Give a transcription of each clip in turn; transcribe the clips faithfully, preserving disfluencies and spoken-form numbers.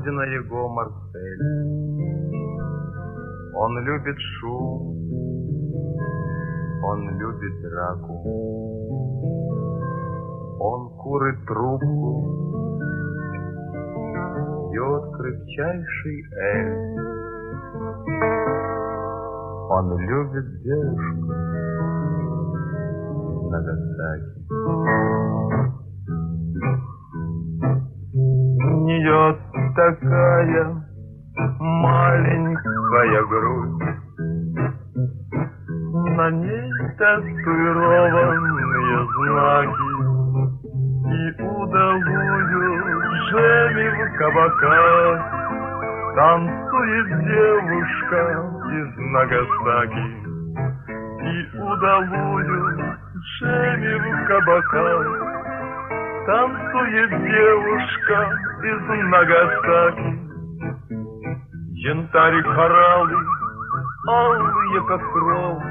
родина его Марсель. Он любит шум, он любит драку, он курит трубку, пьет крепчайший эль. Он любит девушку из Нагасаки. У нее такая маленькая грудь, на ней татуированные знаки, и удалую Джемми в кабаках танцует девушка из Нагасаки. И удалую Джемми в кабаках танцует девушка из Нагасаки. Янтарь и кораллы, алые как кровь,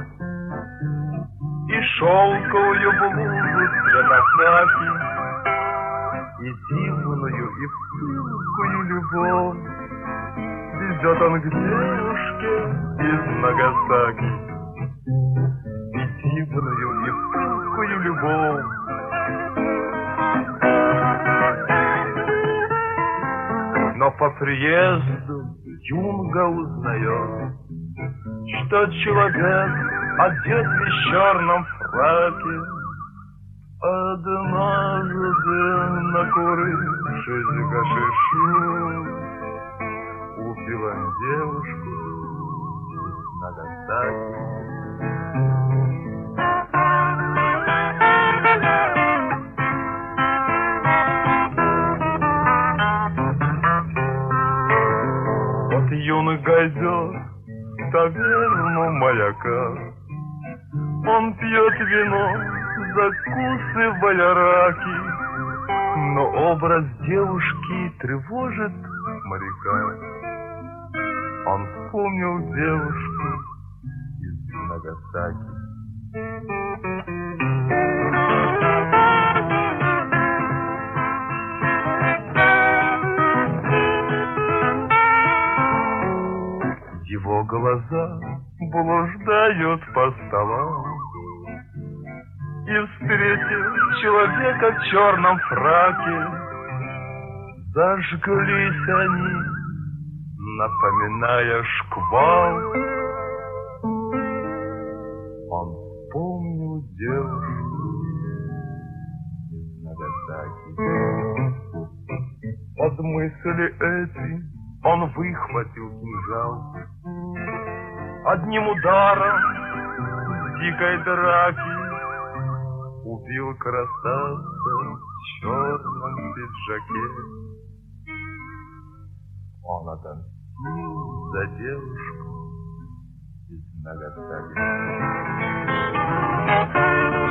и шелковую блузу цвета хаки, и дивную и пылкую любовь везет он к девушке из Нагасаки. И дивную и пылкую любовь. Но по приезду Юнга узнает, что человек одет в черном фраке. Однажды, накурившись гашишу, убил он девушку из Нагасаки. Юнга идет в таверну маяка. Он пьет вино, закусывая раки, но образ девушки тревожит моряка. Он вспомнил девушку из Нагасаки. Его глаза блуждают по столам, и, встретив человека в черном фраке, зажглись они, напоминая шквал. Он вспомнил девушку из Нагасаки. Под мысли эти он выхватил кинжал. Одним ударом в дикой драки убил красавца в черном пиджаке. Он отомстил за девушку из Нагасаки.